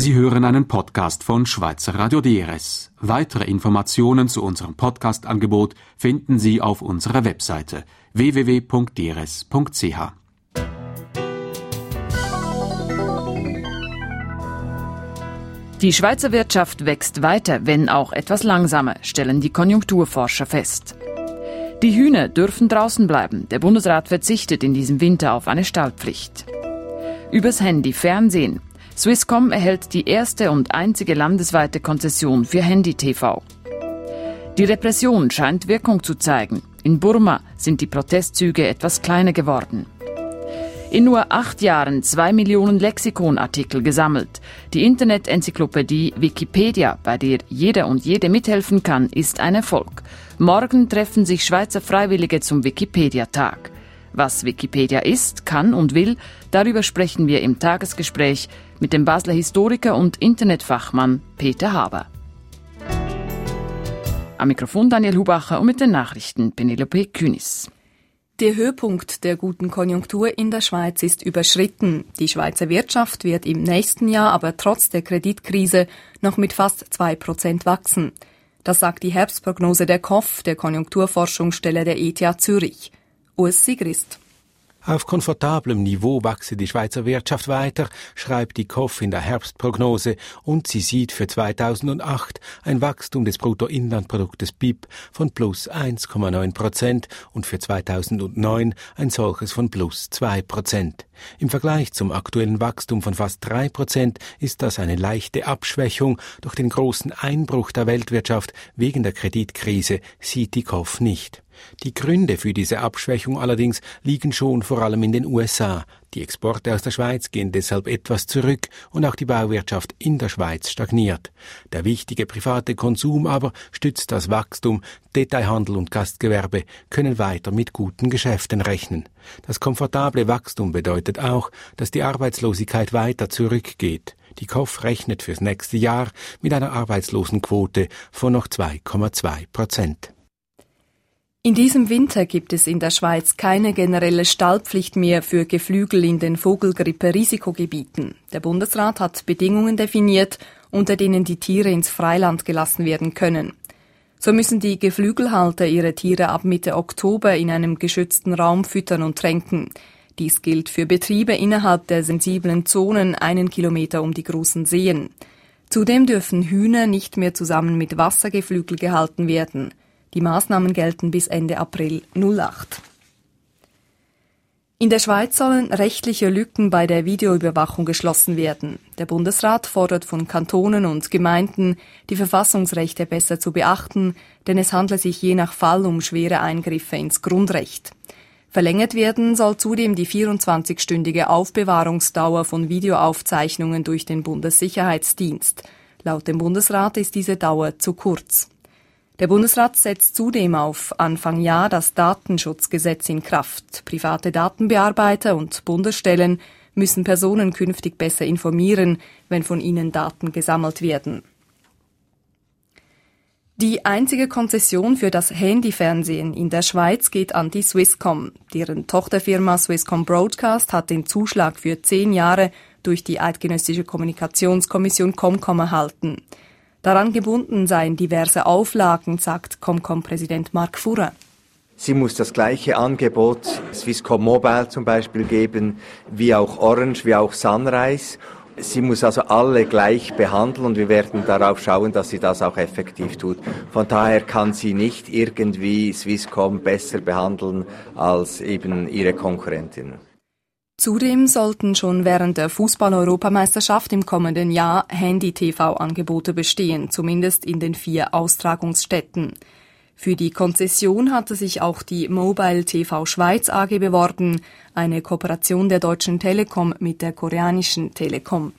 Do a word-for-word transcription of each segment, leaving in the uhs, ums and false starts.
Sie hören einen Podcast von Schweizer Radio D R S. Weitere Informationen zu unserem Podcast-Angebot finden Sie auf unserer Webseite w w w punkt d r s punkt c h. Die Schweizer Wirtschaft wächst weiter, wenn auch etwas langsamer, stellen die Konjunkturforscher fest. Die Hühner dürfen draußen bleiben. Der Bundesrat verzichtet in diesem Winter auf eine Stallpflicht. Übers Handy Fernsehen. Swisscom erhält die erste und einzige landesweite Konzession für Handy-T V. Die Repression scheint Wirkung zu zeigen. In Burma sind die Protestzüge etwas kleiner geworden. In nur acht Jahren zwei Millionen Lexikonartikel gesammelt. Die Internet-Enzyklopädie Wikipedia, bei der jeder und jede mithelfen kann, ist ein Erfolg. Morgen treffen sich Schweizer Freiwillige zum Wikipedia-Tag. Was Wikipedia ist, kann und will, darüber sprechen wir im Tagesgespräch mit dem Basler Historiker und Internetfachmann Peter Haber. Am Mikrofon Daniel Hubacher und mit den Nachrichten Penelope Künis. Der Höhepunkt der guten Konjunktur in der Schweiz ist überschritten. Die Schweizer Wirtschaft wird im nächsten Jahr aber trotz der Kreditkrise noch mit fast zwei Prozent wachsen. Das sagt die Herbstprognose der K O F, der Konjunkturforschungsstelle der E T H Zürich. Urs Sigrist. Auf komfortablem Niveau wachse die Schweizer Wirtschaft weiter, schreibt die K O F in der Herbstprognose, und sie sieht für zweitausendacht ein Wachstum des Bruttoinlandproduktes B I P von plus eins Komma neun Prozent und für zweitausendneun ein solches von plus zwei Prozent. Im Vergleich zum aktuellen Wachstum von fast drei Prozent ist das eine leichte Abschwächung, doch den großen Einbruch der Weltwirtschaft wegen der Kreditkrise sieht die K O F nicht. Die Gründe für diese Abschwächung allerdings liegen schon vor allem in den U S A. Die Exporte aus der Schweiz gehen deshalb etwas zurück und auch die Bauwirtschaft in der Schweiz stagniert. Der wichtige private Konsum aber stützt das Wachstum. Detailhandel und Gastgewerbe können weiter mit guten Geschäften rechnen. Das komfortable Wachstum bedeutet auch, dass die Arbeitslosigkeit weiter zurückgeht. Die K O F rechnet fürs nächste Jahr mit einer Arbeitslosenquote von noch zwei Komma zwei Prozent. In diesem Winter gibt es in der Schweiz keine generelle Stallpflicht mehr für Geflügel in den Vogelgrippe-Risikogebieten. Der Bundesrat hat Bedingungen definiert, unter denen die Tiere ins Freiland gelassen werden können. So müssen die Geflügelhalter ihre Tiere ab Mitte Oktober in einem geschützten Raum füttern und tränken. Dies gilt für Betriebe innerhalb der sensiblen Zonen einen Kilometer um die großen Seen. Zudem dürfen Hühner nicht mehr zusammen mit Wassergeflügel gehalten werden. Die Maßnahmen gelten bis Ende April null acht. In der Schweiz sollen rechtliche Lücken bei der Videoüberwachung geschlossen werden. Der Bundesrat fordert von Kantonen und Gemeinden, die Verfassungsrechte besser zu beachten, denn es handle sich je nach Fall um schwere Eingriffe ins Grundrecht. Verlängert werden soll zudem die vierundzwanzigstündige Aufbewahrungsdauer von Videoaufzeichnungen durch den Bundessicherheitsdienst. Laut dem Bundesrat ist diese Dauer zu kurz. Der Bundesrat setzt zudem auf Anfang Jahr das Datenschutzgesetz in Kraft. Private Datenbearbeiter und Bundesstellen müssen Personen künftig besser informieren, wenn von ihnen Daten gesammelt werden. Die einzige Konzession für das Handyfernsehen in der Schweiz geht an die Swisscom. Deren Tochterfirma Swisscom Broadcast hat den Zuschlag für zehn Jahre durch die Eidgenössische Kommunikationskommission Comcom erhalten. Daran gebunden seien diverse Auflagen, sagt Comcom-Präsident Mark Furrer. Sie muss das gleiche Angebot Swisscom Mobile zum Beispiel geben, wie auch Orange, wie auch Sunrise. Sie muss also alle gleich behandeln und wir werden darauf schauen, dass sie das auch effektiv tut. Von daher kann sie nicht irgendwie Swisscom besser behandeln als eben ihre Konkurrentinnen. Zudem sollten schon während der Fußball-Europameisterschaft im kommenden Jahr Handy-T V-Angebote bestehen, zumindest in den vier Austragungsstätten. Für die Konzession hatte sich auch die Mobile T V Schweiz A G beworben, eine Kooperation der Deutschen Telekom mit der koreanischen Telekom.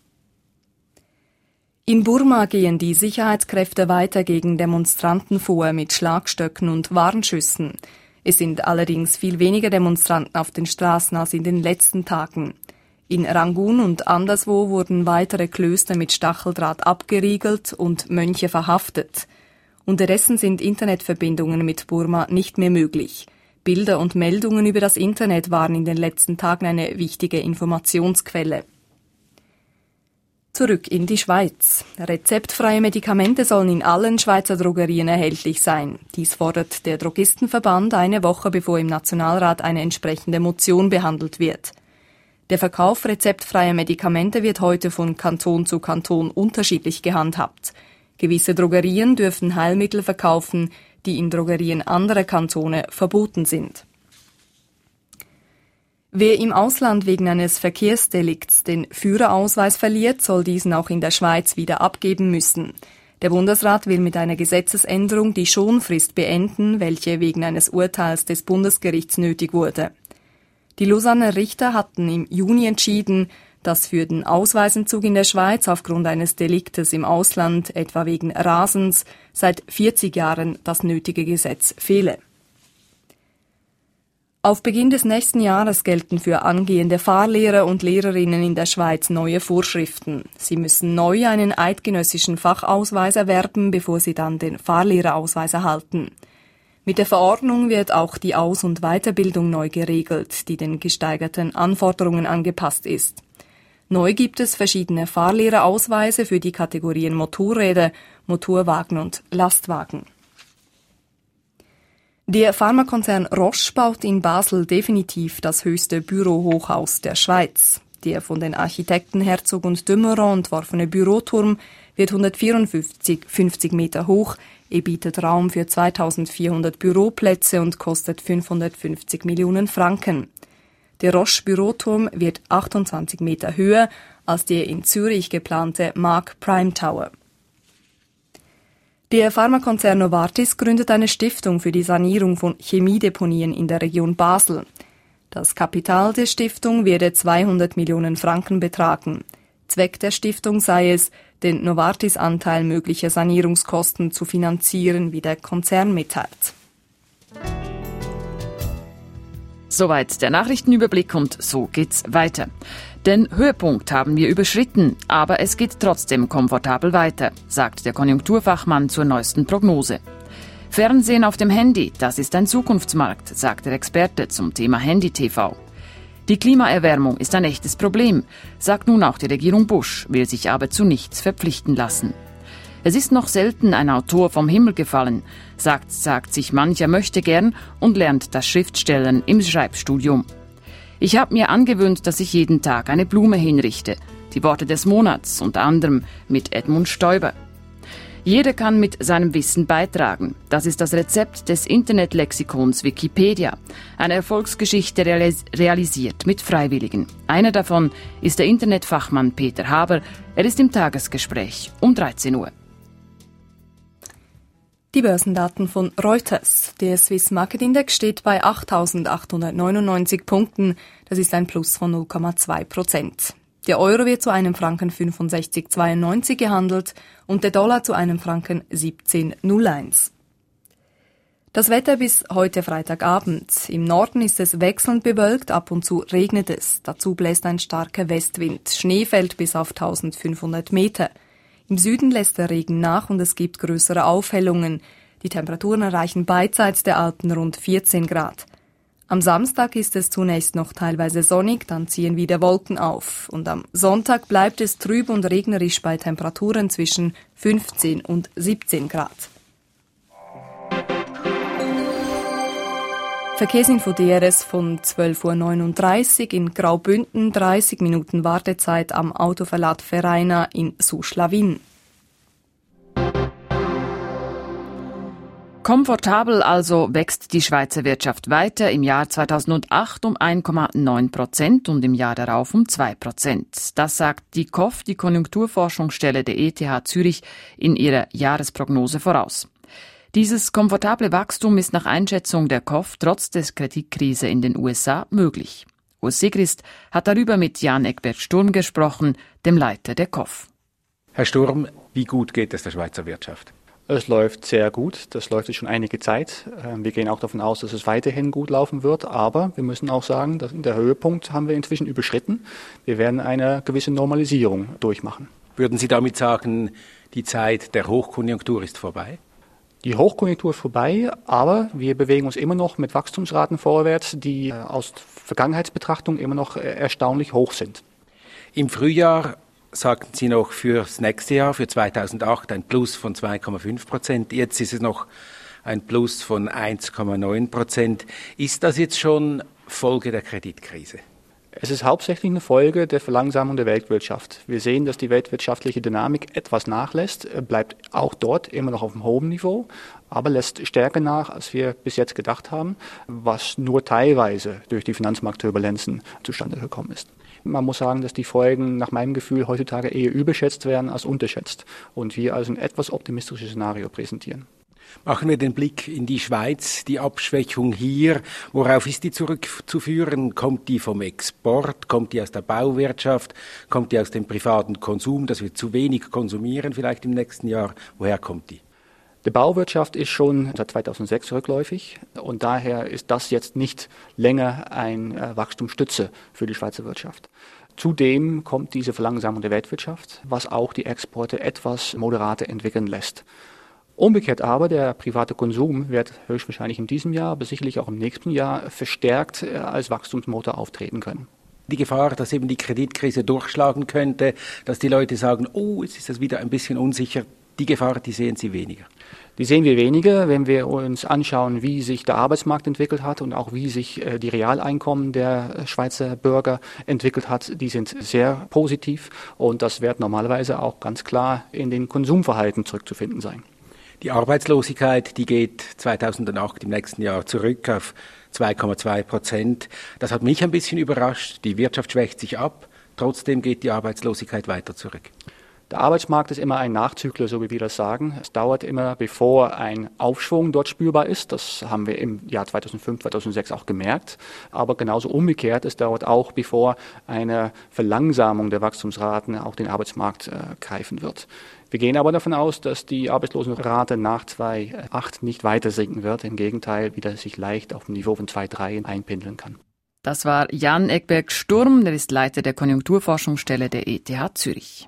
In Burma gehen die Sicherheitskräfte weiter gegen Demonstranten vor mit Schlagstöcken und Warnschüssen. Es sind allerdings viel weniger Demonstranten auf den Straßen als in den letzten Tagen. In Rangun und anderswo wurden weitere Klöster mit Stacheldraht abgeriegelt und Mönche verhaftet. Unterdessen sind Internetverbindungen mit Burma nicht mehr möglich. Bilder und Meldungen über das Internet waren in den letzten Tagen eine wichtige Informationsquelle. Zurück in die Schweiz. Rezeptfreie Medikamente sollen in allen Schweizer Drogerien erhältlich sein. Dies fordert der Drogistenverband eine Woche, bevor im Nationalrat eine entsprechende Motion behandelt wird. Der Verkauf rezeptfreier Medikamente wird heute von Kanton zu Kanton unterschiedlich gehandhabt. Gewisse Drogerien dürfen Heilmittel verkaufen, die in Drogerien anderer Kantone verboten sind. Wer im Ausland wegen eines Verkehrsdelikts den Führerausweis verliert, soll diesen auch in der Schweiz wieder abgeben müssen. Der Bundesrat will mit einer Gesetzesänderung die Schonfrist beenden, welche wegen eines Urteils des Bundesgerichts nötig wurde. Die Lausanner Richter hatten im Juni entschieden, dass für den Ausweisentzug in der Schweiz aufgrund eines Deliktes im Ausland, etwa wegen Rasens, seit vierzig Jahren das nötige Gesetz fehle. Auf Beginn des nächsten Jahres gelten für angehende Fahrlehrer und Lehrerinnen in der Schweiz neue Vorschriften. Sie müssen neu einen eidgenössischen Fachausweis erwerben, bevor sie dann den Fahrlehrerausweis erhalten. Mit der Verordnung wird auch die Aus- und Weiterbildung neu geregelt, die den gesteigerten Anforderungen angepasst ist. Neu gibt es verschiedene Fahrlehrerausweise für die Kategorien Motorräder, Motorwagen und Lastwagen. Der Pharmakonzern Roche baut in Basel definitiv das höchste Bürohochhaus der Schweiz. Der von den Architekten Herzog und de Meuron entworfene Büroturm wird hundertvierundfünfzig Meter hoch, er bietet Raum für zweitausendvierhundert Büroplätze und kostet fünfhundertfünfzig Millionen Franken. Der Roche-Büroturm wird achtundzwanzig Meter höher als der in Zürich geplante Mark Prime Tower. Der Pharmakonzern Novartis gründet eine Stiftung für die Sanierung von Chemiedeponien in der Region Basel. Das Kapital der Stiftung werde zweihundert Millionen Franken betragen. Zweck der Stiftung sei es, den Novartis-Anteil möglicher Sanierungskosten zu finanzieren, wie der Konzern mitteilt. Soweit der Nachrichtenüberblick und so geht's weiter. Den Höhepunkt haben wir überschritten, aber es geht trotzdem komfortabel weiter, sagt der Konjunkturfachmann zur neuesten Prognose. Fernsehen auf dem Handy, das ist ein Zukunftsmarkt, sagt der Experte zum Thema Handy-T V. Die Klimaerwärmung ist ein echtes Problem, sagt nun auch die Regierung Bush, will sich aber zu nichts verpflichten lassen. Es ist noch selten ein Autor vom Himmel gefallen, sagt, sagt sich mancher möchte gern und lernt das Schriftstellen im Schreibstudium. Ich habe mir angewöhnt, dass ich jeden Tag eine Blume hinrichte. Die Worte des Monats, unter anderem mit Edmund Stoiber. Jeder kann mit seinem Wissen beitragen. Das ist das Rezept des Internetlexikons Wikipedia. Eine Erfolgsgeschichte realis- realisiert mit Freiwilligen. Einer davon ist der Internetfachmann Peter Haber. Er ist im Tagesgespräch um dreizehn Uhr. Die Börsendaten von Reuters. Der Swiss Market Index steht bei achttausendachthundertneunundneunzig Punkten. Das ist ein Plus von null Komma zwei Prozent. Der Euro wird zu einem Franken fünfundsechzig Komma zweiundneunzig gehandelt und der Dollar zu einem Franken siebzehn Komma null eins. Das Wetter bis heute Freitagabend. Im Norden ist es wechselnd bewölkt, ab und zu regnet es. Dazu bläst ein starker Westwind. Schnee fällt bis auf eintausendfünfhundert Meter. Im Süden lässt der Regen nach und es gibt größere Aufhellungen. Die Temperaturen erreichen beidseits der Alpen rund vierzehn Grad. Am Samstag ist es zunächst noch teilweise sonnig, dann ziehen wieder Wolken auf. Und am Sonntag bleibt es trüb und regnerisch bei Temperaturen zwischen fünfzehn und siebzehn Grad. Verkehrsinfo D R S von zwölf Uhr neununddreißig in Graubünden, dreißig Minuten Wartezeit am Autoverlad Vereina in Suschlawin. Komfortabel also wächst die Schweizer Wirtschaft weiter, im Jahr zweitausendacht um eins Komma neun Prozent und im Jahr darauf um zwei Prozent. Das sagt die K O F, die Konjunkturforschungsstelle der E T H Zürich, in ihrer Jahresprognose voraus. Dieses komfortable Wachstum ist nach Einschätzung der K O F trotz der Kreditkrise in den U S A möglich. Urs Sigrist hat darüber mit Jan Egbert Sturm gesprochen, dem Leiter der K O F. Herr Sturm, wie gut geht es der Schweizer Wirtschaft? Es läuft sehr gut, das läuft jetzt schon einige Zeit. Wir gehen auch davon aus, dass es weiterhin gut laufen wird, aber wir müssen auch sagen, dass der Höhepunkt haben wir inzwischen überschritten. Wir werden eine gewisse Normalisierung durchmachen. Würden Sie damit sagen, die Zeit der Hochkonjunktur ist vorbei? Die Hochkonjunktur ist vorbei, aber wir bewegen uns immer noch mit Wachstumsraten vorwärts, die aus Vergangenheitsbetrachtung immer noch erstaunlich hoch sind. Im Frühjahr sagten Sie noch fürs nächste Jahr, für zweitausendacht, ein Plus von zwei Komma fünf Prozent. Jetzt ist es noch ein Plus von eins Komma neun Prozent. Ist das jetzt schon Folge der Kreditkrise? Es ist hauptsächlich eine Folge der Verlangsamung der Weltwirtschaft. Wir sehen, dass die weltwirtschaftliche Dynamik etwas nachlässt, bleibt auch dort immer noch auf einem hohen Niveau, aber lässt stärker nach, als wir bis jetzt gedacht haben, was nur teilweise durch die Finanzmarktturbulenzen zustande gekommen ist. Man muss sagen, dass die Folgen nach meinem Gefühl heutzutage eher überschätzt werden als unterschätzt und wir also ein etwas optimistisches Szenario präsentieren. Machen wir den Blick in die Schweiz, die Abschwächung hier. Worauf ist die zurückzuführen? Kommt die vom Export? Kommt die aus der Bauwirtschaft? Kommt die aus dem privaten Konsum, dass wir zu wenig konsumieren vielleicht im nächsten Jahr? Woher kommt die? Die Bauwirtschaft ist schon seit zweitausendsechs rückläufig und daher ist das jetzt nicht länger eine Wachstumsstütze für die Schweizer Wirtschaft. Zudem kommt diese Verlangsamung der Weltwirtschaft, was auch die Exporte etwas moderater entwickeln lässt. Umgekehrt aber, der private Konsum wird höchstwahrscheinlich in diesem Jahr, aber sicherlich auch im nächsten Jahr verstärkt als Wachstumsmotor auftreten können. Die Gefahr, dass eben die Kreditkrise durchschlagen könnte, dass die Leute sagen, oh, jetzt ist das wieder ein bisschen unsicher, die Gefahr, die sehen Sie weniger? Die sehen wir weniger, wenn wir uns anschauen, wie sich der Arbeitsmarkt entwickelt hat und auch wie sich die Realeinkommen der Schweizer Bürger entwickelt hat. Die sind sehr positiv und das wird normalerweise auch ganz klar in den Konsumverhalten zurückzufinden sein. Die Arbeitslosigkeit, die geht zweitausendacht im nächsten Jahr zurück auf zwei Komma zwei Prozent. Das hat mich ein bisschen überrascht. Die Wirtschaft schwächt sich ab, trotzdem geht die Arbeitslosigkeit weiter zurück. Der Arbeitsmarkt ist immer ein Nachzügler, so wie wir das sagen. Es dauert immer, bevor ein Aufschwung dort spürbar ist. Das haben wir im Jahr zweitausendfünf, zweitausendsechs auch gemerkt. Aber genauso umgekehrt, es dauert auch, bevor eine Verlangsamung der Wachstumsraten auch den Arbeitsmarkt äh, greifen wird. Wir gehen aber davon aus, dass die Arbeitslosenrate nach zweitausendacht nicht weiter sinken wird. Im Gegenteil, wieder sich leicht auf dem Niveau von zwei Komma drei einpendeln kann. Das war Jan Egberg-Sturm, der ist Leiter der Konjunkturforschungsstelle der E T H Zürich.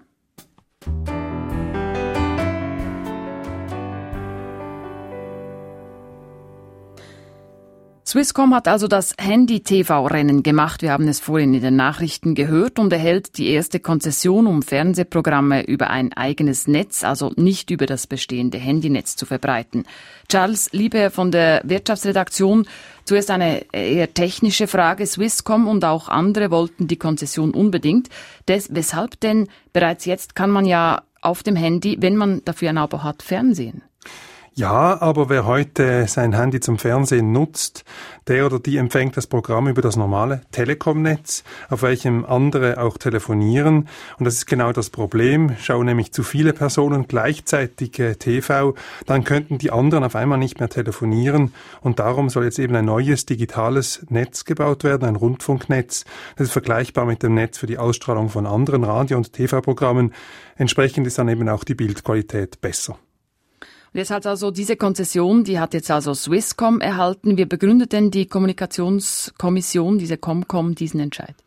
Swisscom hat also das Handy-T V-Rennen gemacht. Wir haben es vorhin in den Nachrichten gehört und erhält die erste Konzession, um Fernsehprogramme über ein eigenes Netz, also nicht über das bestehende Handynetz zu verbreiten. Charles Lieber von der Wirtschaftsredaktion. Zuerst eine eher technische Frage. Swisscom und auch andere wollten die Konzession unbedingt. Des, weshalb denn? Bereits jetzt kann man ja auf dem Handy, wenn man dafür ein Abo hat, Fernsehen. Ja, aber wer heute sein Handy zum Fernsehen nutzt, der oder die empfängt das Programm über das normale Telekom-Netz, auf welchem andere auch telefonieren. Und das ist genau das Problem. Schauen nämlich zu viele Personen gleichzeitig äh, T V, dann könnten die anderen auf einmal nicht mehr telefonieren. Und darum soll jetzt eben ein neues digitales Netz gebaut werden, ein Rundfunknetz. Das ist vergleichbar mit dem Netz für die Ausstrahlung von anderen Radio- und T V-Programmen. Entsprechend ist dann eben auch die Bildqualität besser. Jetzt hat also diese Konzession, die hat jetzt also Swisscom erhalten. Wie begründet denn die Kommunikationskommission, diese Comcom, diesen Entscheid?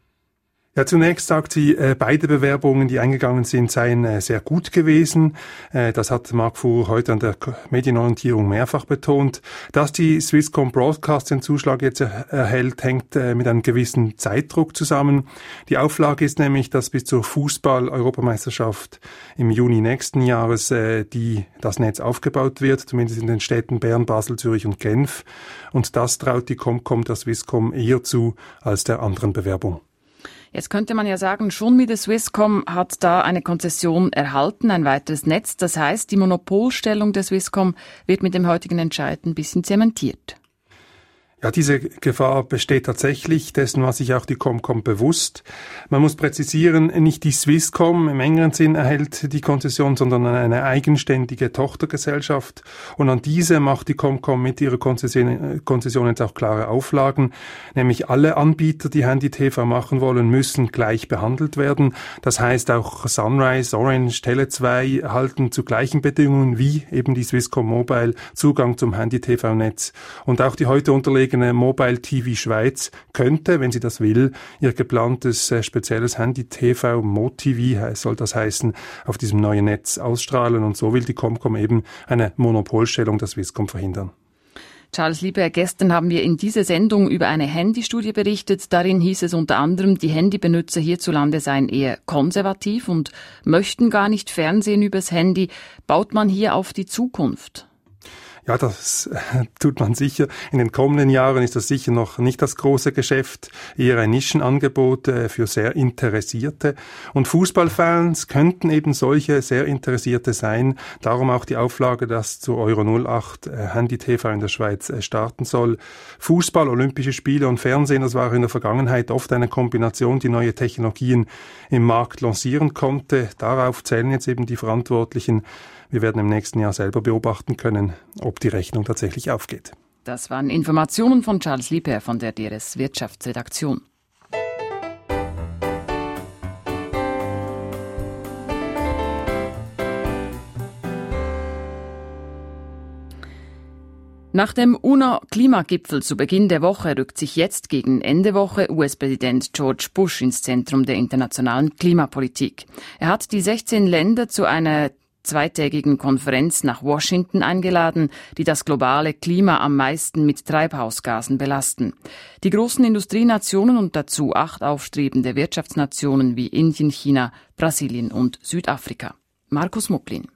Ja, zunächst sagt sie, äh, beide Bewerbungen, die eingegangen sind, seien äh, sehr gut gewesen. Äh, das hat Marc Fuhr heute an der Medienorientierung mehrfach betont. Dass die Swisscom Broadcast den Zuschlag jetzt er- erhält, hängt äh, mit einem gewissen Zeitdruck zusammen. Die Auflage ist nämlich, dass bis zur Fußball-Europameisterschaft im Juni nächsten Jahres äh, die das Netz aufgebaut wird, zumindest in den Städten Bern, Basel, Zürich und Genf. Und das traut die Comcom der Swisscom eher zu als der anderen Bewerbung. Jetzt könnte man ja sagen, schon mit der Swisscom hat da eine Konzession erhalten, ein weiteres Netz. Das heißt, die Monopolstellung der Swisscom wird mit dem heutigen Entscheid ein bisschen zementiert. Ja, diese Gefahr besteht tatsächlich, dessen war sich auch die Comcom bewusst. Man muss präzisieren, nicht die Swisscom im engeren Sinn erhält die Konzession, sondern eine eigenständige Tochtergesellschaft. Und an diese macht die Comcom mit ihrer Konzession, Konzession jetzt auch klare Auflagen. Nämlich alle Anbieter, die Handy-T V machen wollen, müssen gleich behandelt werden. Das heißt auch Sunrise, Orange, Tele zwei erhalten zu gleichen Bedingungen wie eben die Swisscom Mobile Zugang zum Handy-T V-Netz. Und auch die heute unterlegene Mobile T V Schweiz könnte, wenn sie das will, ihr geplantes äh, spezielles Handy-T V, Mo-T V soll das heißen, auf diesem neuen Netz ausstrahlen. Und so will die Comcom eben eine Monopolstellung der Swisscom verhindern. Charles Lieber, gestern haben wir in dieser Sendung über eine Handystudie berichtet. Darin hieß es unter anderem, die Handybenutzer hierzulande seien eher konservativ und möchten gar nicht Fernsehen übers Handy. Baut man hier auf die Zukunft? Ja, das äh, tut man sicher. In den kommenden Jahren ist das sicher noch nicht das große Geschäft, eher ein Nischenangebot äh, für sehr Interessierte. Und Fußballfans könnten eben solche sehr Interessierte sein. Darum auch die Auflage, dass zu Euro null acht äh, Handy-T V in der Schweiz äh, starten soll. Fußball, Olympische Spiele und Fernsehen, das war in der Vergangenheit oft eine Kombination, die neue Technologien im Markt lancieren konnte. Darauf zählen jetzt eben die Verantwortlichen. Wir werden im nächsten Jahr selber beobachten können, ob die Rechnung tatsächlich aufgeht. Das waren Informationen von Charles Lieper von der D R S Wirtschaftsredaktion. Nach dem UNO-Klimagipfel zu Beginn der Woche rückt sich jetzt gegen Ende Woche U S-Präsident George Bush ins Zentrum der internationalen Klimapolitik. Er hat die sechzehn Länder zu einer zweitägigen Konferenz nach Washington eingeladen, die das globale Klima am meisten mit Treibhausgasen belasten. Die großen Industrienationen und dazu acht aufstrebende Wirtschaftsnationen wie Indien, China, Brasilien und Südafrika. Markus Mucklin.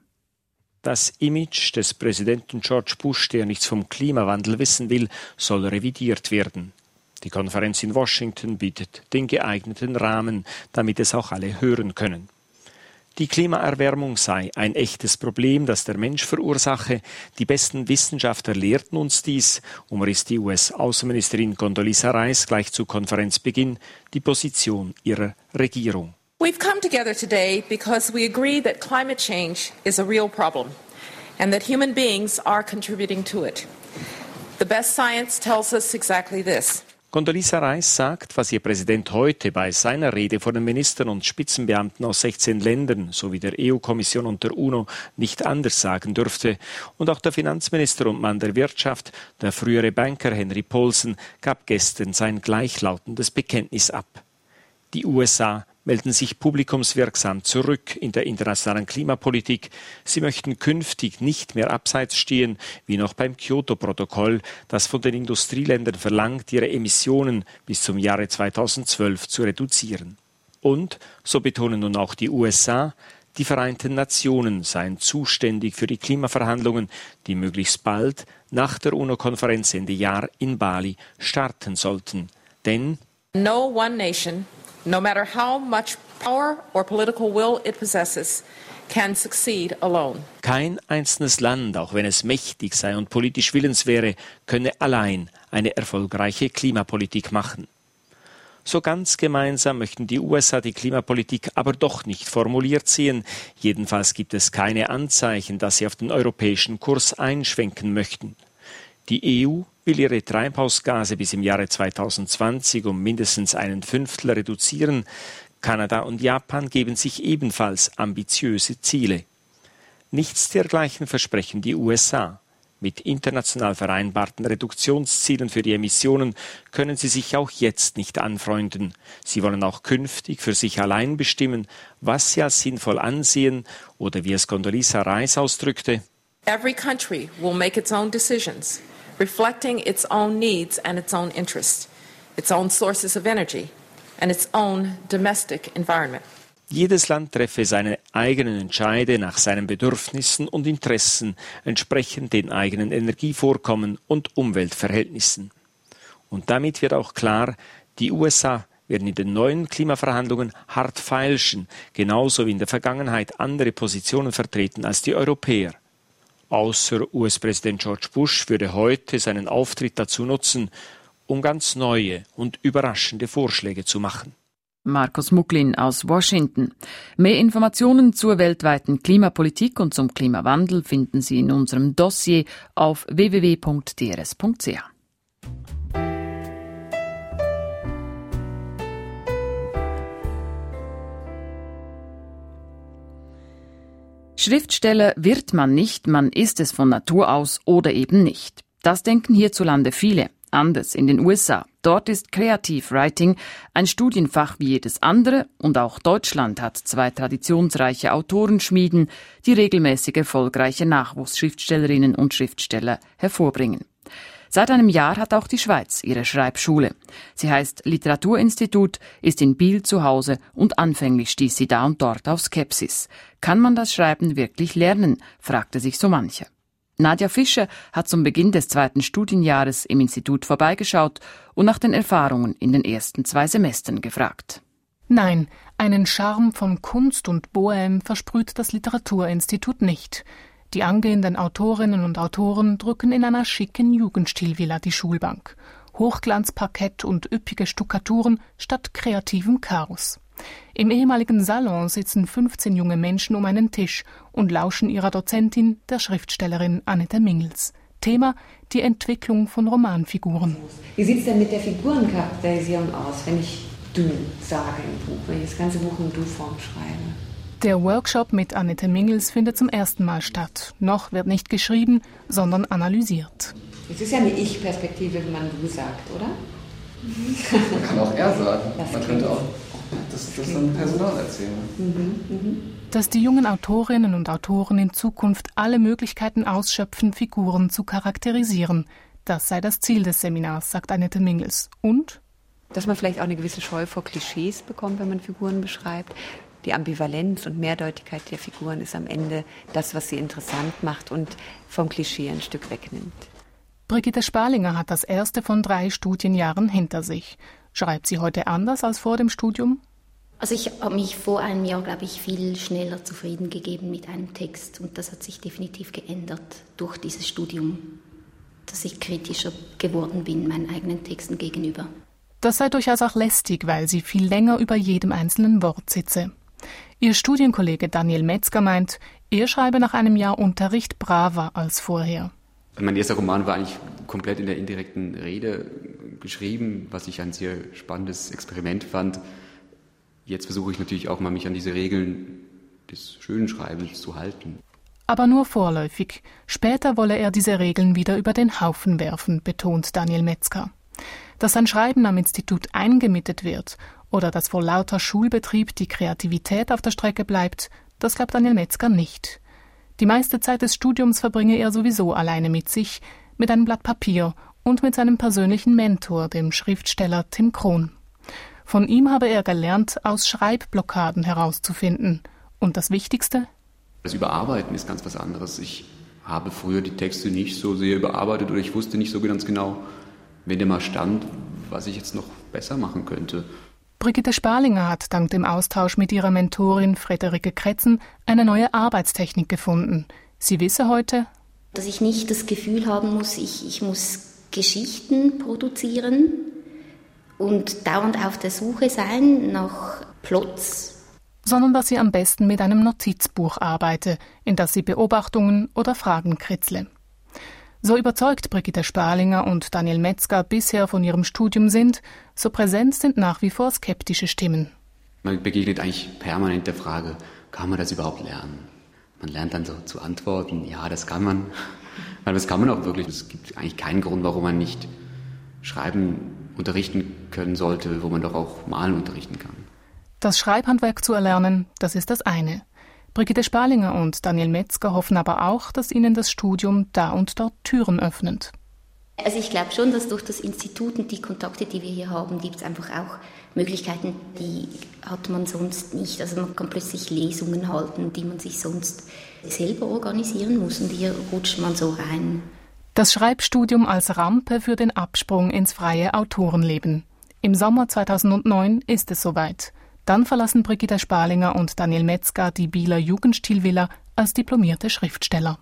Das Image des Präsidenten George Bush, der nichts vom Klimawandel wissen will, soll revidiert werden. Die Konferenz in Washington bietet den geeigneten Rahmen, damit es auch alle hören können. Die Klimaerwärmung sei ein echtes Problem, das der Mensch verursache. Die besten Wissenschaftler lehrten uns dies, umriss die U S-Außenministerin Condoleezza Rice gleich zu Konferenzbeginn die Position ihrer Regierung. We've come together today because we agree that climate change is a real problem and that human beings are contributing to it. The best science tells us exactly this. Condoleezza Rice sagt, was ihr Präsident heute bei seiner Rede vor den Ministern und Spitzenbeamten aus sechzehn Ländern sowie der E U-Kommission und der UNO nicht anders sagen dürfte. Und auch der Finanzminister und Mann der Wirtschaft, der frühere Banker Henry Paulson, gab gestern sein gleichlautendes Bekenntnis ab. Die U S A melden sich publikumswirksam zurück in der internationalen Klimapolitik. Sie möchten künftig nicht mehr abseits stehen, wie noch beim Kyoto-Protokoll, das von den Industrieländern verlangt, ihre Emissionen bis zum Jahre zweitausendzwölf zu reduzieren. Und, so betonen nun auch die U S A, die Vereinten Nationen seien zuständig für die Klimaverhandlungen, die möglichst bald nach der UNO-Konferenz Ende Jahr in Bali starten sollten. Denn No one nation, no matter how much power or political will it possesses, can succeed alone. Kein einzelnes Land, auch wenn es mächtig sei und politisch willens wäre, könne allein eine erfolgreiche Klimapolitik machen. So ganz gemeinsam möchten die U S A die Klimapolitik aber doch nicht formuliert sehen. Jedenfalls gibt es keine Anzeichen, dass sie auf den europäischen Kurs einschwenken möchten. Die E U will ihre Treibhausgase bis im Jahre zweitausendzwanzig um mindestens einen Fünftel reduzieren. Kanada und Japan geben sich ebenfalls ambitiöse Ziele. Nichts dergleichen versprechen die U S A. Mit international vereinbarten Reduktionszielen für die Emissionen können sie sich auch jetzt nicht anfreunden. Sie wollen auch künftig für sich allein bestimmen, was sie als sinnvoll ansehen oder wie es Condoleezza Rice ausdrückte: Every country will make its own decisions, reflecting its own needs and its own interests, its own sources of energy and its own domestic environment. Jedes Land treffe seine eigenen Entscheide nach seinen Bedürfnissen und Interessen, entsprechend den eigenen Energievorkommen und Umweltverhältnissen. Und damit wird auch klar, die U S A werden in den neuen Klimaverhandlungen hart feilschen, genauso wie in der Vergangenheit andere Positionen vertreten als die Europäer. Außer U S-Präsident George Bush würde heute seinen Auftritt dazu nutzen, um ganz neue und überraschende Vorschläge zu machen. Markus Mucklin aus Washington. Mehr Informationen zur weltweiten Klimapolitik und zum Klimawandel finden Sie in unserem Dossier auf w w w punkt d r s punkt c h. Schriftsteller wird man nicht, man ist es von Natur aus oder eben nicht. Das denken hierzulande viele. Anders in den U S A. Dort ist Creative Writing ein Studienfach wie jedes andere und auch Deutschland hat zwei traditionsreiche Autorenschmieden, die regelmäßig erfolgreiche Nachwuchsschriftstellerinnen und Schriftsteller hervorbringen. Seit einem Jahr hat auch die Schweiz ihre Schreibschule. Sie heißt Literaturinstitut, ist in Biel zu Hause und anfänglich stieß sie da und dort auf Skepsis. Kann man das Schreiben wirklich lernen, fragte sich so manche. Nadja Fischer hat zum Beginn des zweiten Studienjahres im Institut vorbeigeschaut und nach den Erfahrungen in den ersten zwei Semestern gefragt. Nein, einen Charme von Kunst und Bohème versprüht das Literaturinstitut nicht. Die angehenden Autorinnen und Autoren drücken in einer schicken Jugendstilvilla die Schulbank. Hochglanzparkett und üppige Stuckaturen statt kreativem Chaos. Im ehemaligen Salon sitzen fünfzehn junge Menschen um einen Tisch und lauschen ihrer Dozentin, der Schriftstellerin Annette Mingels. Thema: die Entwicklung von Romanfiguren. Wie sieht es denn mit der Figurencharakterisierung aus, wenn ich du sage im Buch, wenn ich das ganze Buch in Du-Form schreibe? Der Workshop mit Annette Mingels findet zum ersten Mal statt. Noch wird nicht geschrieben, sondern analysiert. Es ist ja eine Ich-Perspektive, wenn man Du sagt, oder? Man kann auch er sagen. Das man könnte auch das, das dann Personal erzählen. Mhm, mhm. Dass die jungen Autorinnen und Autoren in Zukunft alle Möglichkeiten ausschöpfen, Figuren zu charakterisieren. Das sei das Ziel des Seminars, sagt Annette Mingels. Und? Dass man vielleicht auch eine gewisse Scheu vor Klischees bekommt, wenn man Figuren beschreibt. Die Ambivalenz und Mehrdeutigkeit der Figuren ist am Ende das, was sie interessant macht und vom Klischee ein Stück wegnimmt. Brigitte Sparlinger hat das erste von drei Studienjahren hinter sich. Schreibt sie heute anders als vor dem Studium? Also ich habe mich vor einem Jahr, glaube ich, viel schneller zufrieden gegeben mit einem Text. Und das hat sich definitiv geändert durch dieses Studium, dass ich kritischer geworden bin meinen eigenen Texten gegenüber. Das sei durchaus auch lästig, weil sie viel länger über jedem einzelnen Wort sitze. Ihr Studienkollege Daniel Metzger meint, er schreibe nach einem Jahr Unterricht braver als vorher. Mein erster Roman war eigentlich komplett in der indirekten Rede geschrieben, was ich ein sehr spannendes Experiment fand. Jetzt versuche ich natürlich auch mal, mich an diese Regeln des schönen Schreibens zu halten. Aber nur vorläufig. Später wolle er diese Regeln wieder über den Haufen werfen, betont Daniel Metzger. Dass sein Schreiben am Institut eingemietet wird oder dass vor lauter Schulbetrieb die Kreativität auf der Strecke bleibt, das glaubt Daniel Metzger nicht. Die meiste Zeit des Studiums verbringe er sowieso alleine mit sich, mit einem Blatt Papier und mit seinem persönlichen Mentor, dem Schriftsteller Tim Krohn. Von ihm habe er gelernt, aus Schreibblockaden herauszufinden. Und das Wichtigste? Das Überarbeiten ist ganz was anderes. Ich habe früher die Texte nicht so sehr überarbeitet oder ich wusste nicht so ganz genau, wenn der mal stand, was ich jetzt noch besser machen könnte. Brigitte Sparlinger hat dank dem Austausch mit ihrer Mentorin Friederike Kretzen eine neue Arbeitstechnik gefunden. Sie wisse heute, dass ich nicht das Gefühl haben muss, ich, ich muss Geschichten produzieren und dauernd auf der Suche sein nach Plots. Sondern dass sie am besten mit einem Notizbuch arbeite, in das sie Beobachtungen oder Fragen kritzle. So überzeugt Brigitte Sparlinger und Daniel Metzger bisher von ihrem Studium sind, so präsent sind nach wie vor skeptische Stimmen. Man begegnet eigentlich permanent der Frage, kann man das überhaupt lernen? Man lernt dann so zu antworten, ja, das kann man. Weil das kann man auch wirklich. Es gibt eigentlich keinen Grund, warum man nicht schreiben unterrichten können sollte, wo man doch auch malen unterrichten kann. Das Schreibhandwerk zu erlernen, das ist das eine. Brigitte Sparlinger und Daniel Metzger hoffen aber auch, dass ihnen das Studium da und dort Türen öffnet. Also ich glaube schon, dass durch das Institut und die Kontakte, die wir hier haben, gibt es einfach auch Möglichkeiten, die hat man sonst nicht. Also man kann plötzlich Lesungen halten, die man sich sonst selber organisieren muss und hier rutscht man so rein. Das Schreibstudium als Rampe für den Absprung ins freie Autorenleben. Im Sommer zweitausendneun ist es soweit. Dann verlassen Brigitte Sparlinger und Daniel Metzger die Bieler Jugendstilvilla als diplomierte Schriftsteller.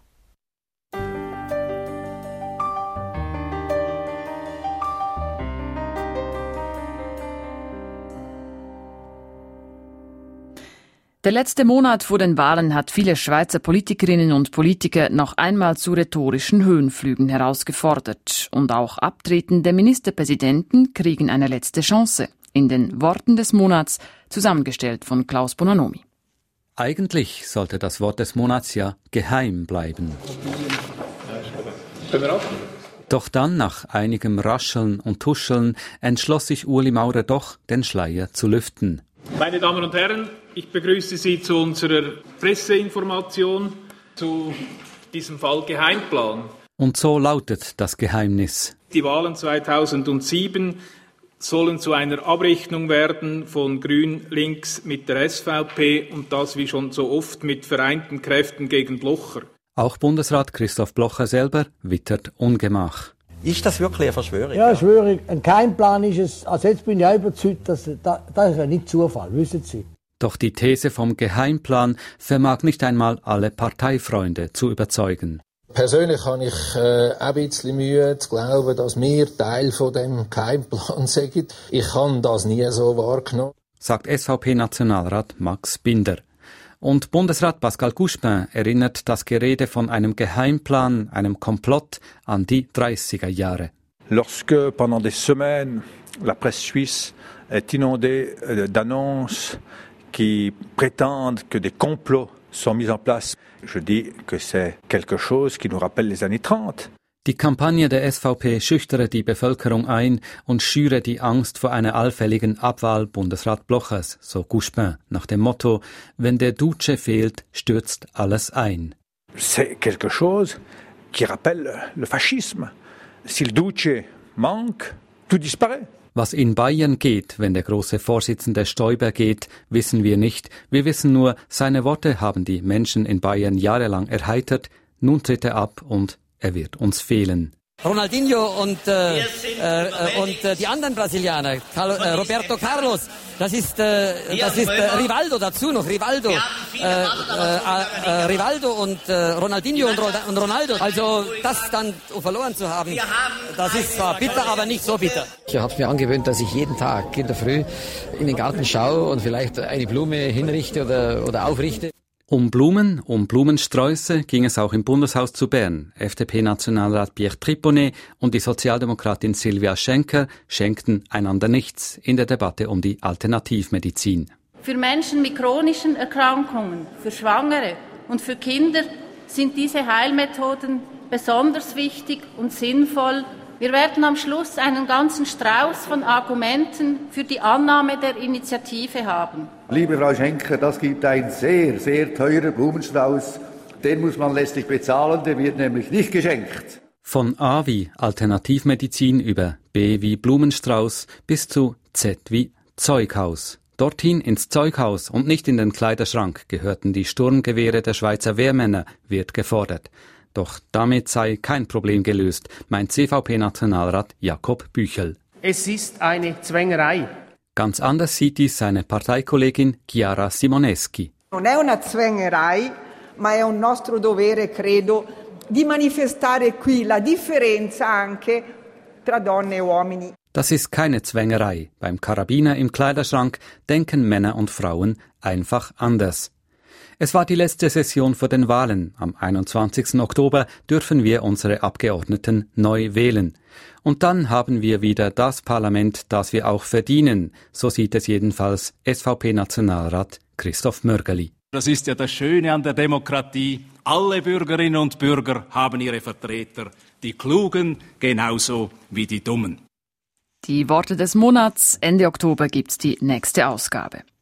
Der letzte Monat vor den Wahlen hat viele Schweizer Politikerinnen und Politiker noch einmal zu rhetorischen Höhenflügen herausgefordert. Und auch abtretende Ministerpräsidenten kriegen eine letzte Chance. In den Worten des Monats, zusammengestellt von Klaus Bonanomi. Eigentlich sollte das Wort des Monats ja geheim bleiben. Doch dann, nach einigem Rascheln und Tuscheln, entschloss sich Ueli Maurer doch, den Schleier zu lüften. Meine Damen und Herren, ich begrüße Sie zu unserer Presseinformation zu diesem Fall Geheimplan. Und so lautet das Geheimnis. Die Wahlen zweitausendsieben sollen zu einer Abrechnung werden von Grün-Links mit der S V P und das wie schon so oft mit vereinten Kräften gegen Blocher. Auch Bundesrat Christoph Blocher selber wittert Ungemach. Ist das wirklich eine Verschwörung? Ja, Verschwörung. Ein Keimplan ist es. Also jetzt bin ich auch überzeugt, dass das, das ist ja nicht Zufall, wissen Sie. Doch die These vom Geheimplan vermag nicht einmal alle Parteifreunde zu überzeugen. Persönlich habe ich äh, auch ein bisschen Mühe zu glauben, dass wir Teil von dem Geheimplan sind. Ich habe das nie so wahrgenommen, sagt S V P-Nationalrat Max Binder. Und Bundesrat Pascal Couchepin erinnert das Gerede von einem Geheimplan, einem Komplott an die dreißiger Jahre. Lorsque pendant des semaines la presse suisse est inondée d'annonces qui prétendent que des complots sont mis en place, je dis que c'est quelque chose qui nous rappelle les années trente. Die Kampagne der S V P schüchtere die Bevölkerung ein und schüre die Angst vor einer allfälligen Abwahl Bundesrat Blochers, so Couchepin, nach dem Motto, wenn der Duce fehlt, stürzt alles ein. C'est quelque chose qui rappelle le fascisme. Si le Duce manque, tout disparaît. Was in Bayern geht, wenn der große Vorsitzende Stoiber geht, wissen wir nicht. Wir wissen nur, seine Worte haben die Menschen in Bayern jahrelang erheitert. Nun tritt er ab und er wird uns fehlen. Ronaldinho und, äh, äh, und äh, die anderen Brasilianer, Carlo, äh, Roberto Carlos, das ist, äh, das ist äh, Rivaldo dazu noch, Rivaldo, äh, äh, äh, Rivaldo und äh, Ronaldinho und, und Ronaldo. Also das dann verloren zu haben, das ist zwar bitter, aber nicht so bitter. Ich habe mir angewöhnt, dass ich jeden Tag in der Früh in den Garten schaue und vielleicht eine Blume hinrichte oder, oder aufrichte. Um Blumen, um Blumensträuße ging es auch im Bundeshaus zu Bern. F D P-Nationalrat Pierre Triponet und die Sozialdemokratin Sylvia Schenker schenkten einander nichts in der Debatte um die Alternativmedizin. Für Menschen mit chronischen Erkrankungen, für Schwangere und für Kinder sind diese Heilmethoden besonders wichtig und sinnvoll. Wir werden am Schluss einen ganzen Strauß von Argumenten für die Annahme der Initiative haben. Liebe Frau Schenker, das gibt einen sehr, sehr teuren Blumenstrauß. Den muss man letztlich bezahlen, der wird nämlich nicht geschenkt. Von A wie Alternativmedizin über B wie Blumenstrauß bis zu Z wie Zeughaus. Dorthin ins Zeughaus und nicht in den Kleiderschrank gehörten die Sturmgewehre der Schweizer Wehrmänner, wird gefordert. Doch damit sei kein Problem gelöst, meint C V P-Nationalrat Jakob Büchel. Es ist eine Zwängerei. Ganz anders sieht dies seine Parteikollegin Chiara Simoneschi. Non è una zwängerei, ma è un nostro dovere, credo, di manifestare qui la differenza anche tra donne e uomini. Das ist keine Zwängerei. Beim Karabiner im Kleiderschrank denken Männer und Frauen einfach anders. Es war die letzte Session vor den Wahlen. Am einundzwanzigsten Oktober dürfen wir unsere Abgeordneten neu wählen. Und dann haben wir wieder das Parlament, das wir auch verdienen. So sieht es jedenfalls S V P-Nationalrat Christoph Mörgeli. Das ist ja das Schöne an der Demokratie. Alle Bürgerinnen und Bürger haben ihre Vertreter. Die Klugen genauso wie die Dummen. Die Worte des Monats. Ende Oktober gibt's die nächste Ausgabe.